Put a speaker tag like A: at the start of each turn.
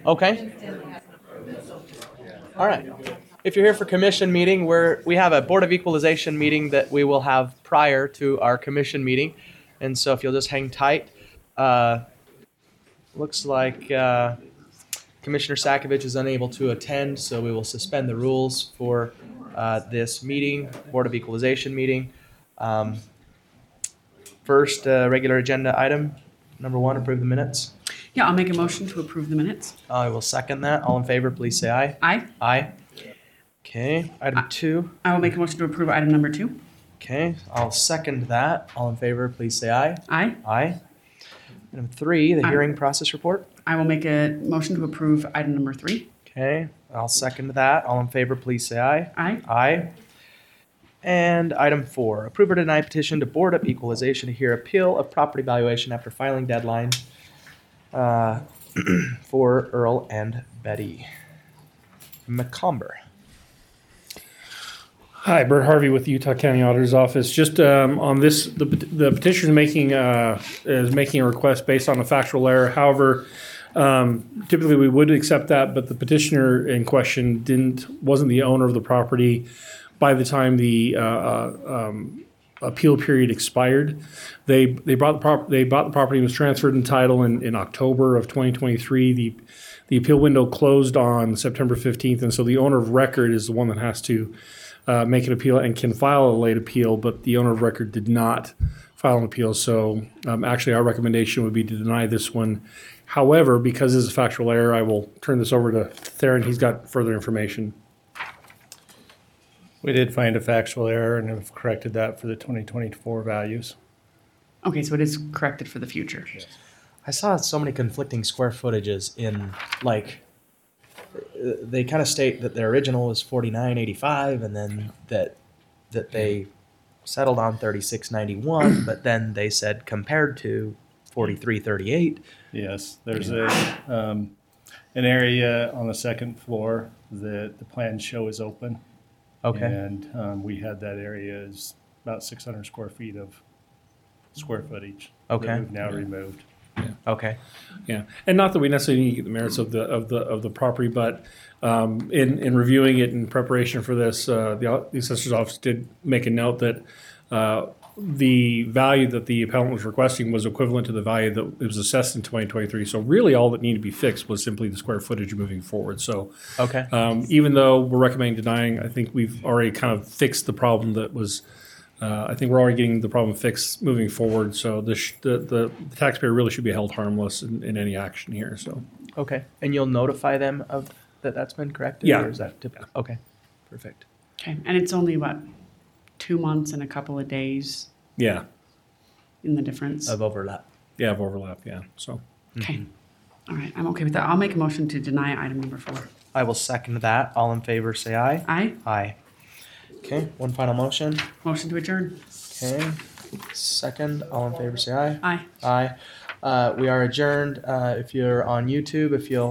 A: Okay. All right. If you're here for commission meeting, we have a Board of Equalization meeting that we will have prior to our commission meeting. And so if you'll just hang tight, looks like Commissioner Sakovic is unable to attend, so we will suspend the rules for this meeting, Board of Equalization meeting. First, regular agenda item, number 1, approve the minutes.
B: Yeah, I'll make a motion to approve the minutes.
A: I will second that. All in favor, please say aye.
B: Aye.
A: Aye. Okay, item 2.
B: I will make a motion to approve item number 2.
A: Okay, I'll second that. All in favor, please say aye.
B: Aye.
A: Aye. Item 3, the
B: Aye.
A: hearing process report.
B: I will make a motion to approve item number 3.
A: Okay, I'll second that. All in favor, please say aye.
B: Aye.
A: Aye. And item 4, approve or deny petition to Board of Equalization to hear appeal of property valuation after filing deadline for Earl and Betty McComber.
C: Hi, Bert Harvey with the Utah County Auditor's Office. Just on this, the petitioner is making a request based on a factual error. However, typically we would accept that, but the petitioner in question wasn't the owner of the property by the time the appeal period expired. They bought the property and was transferred in title in October of 2023. The appeal window closed on September 15th, and so the owner of record is the one that has to make an appeal and can file a late appeal, but the owner of record did not file an appeal. So actually our recommendation would be to deny this one. However, because it's a factual error, I will turn this over to Theron. He's got further information.
D: We did find a factual error and have corrected that for the 2024 values.
B: Okay, so it is corrected for the future.
A: I saw so many conflicting square footages in, like, they kind of state that their original was 4985 and then that they settled on 3691, but then they said compared to 4338.
D: Yes, there's an area on the second floor that the plans show is open.
A: Okay.
D: And we had that area as about 600 square feet of square footage.
A: Okay.
D: That we've now removed.
A: Okay.
C: Yeah, and not that we necessarily need to get the merits of the property, but in reviewing it in preparation for this, the assessor's office did make a note that the value that the appellant was requesting was equivalent to the value that it was assessed in 2023. So really, all that needed to be fixed was simply the square footage moving forward. So
A: Okay.
C: even though we're recommending denying, I think we've already kind of fixed the problem that was. I think we're already getting the problem fixed moving forward. So the taxpayer really should be held harmless in any action here. So
A: Okay. And you'll notify them of that's been corrected?
C: Yeah.
A: Or is that typical? Okay. Perfect.
B: Okay, and it's only, 2 months and a couple of days
C: yeah,
B: in the difference?
A: Of overlap.
C: yeah, of overlap. Yeah, so.
B: Okay. All right, I'm okay with that. I'll make a motion to deny item number 4.
A: I will second that. All in favor, say aye.
B: Aye.
A: Aye. Okay. One final motion.
B: Motion to adjourn.
A: Okay. Second. All in favor, say aye.
B: Aye.
A: Aye. We are adjourned. If you're on YouTube, if you'll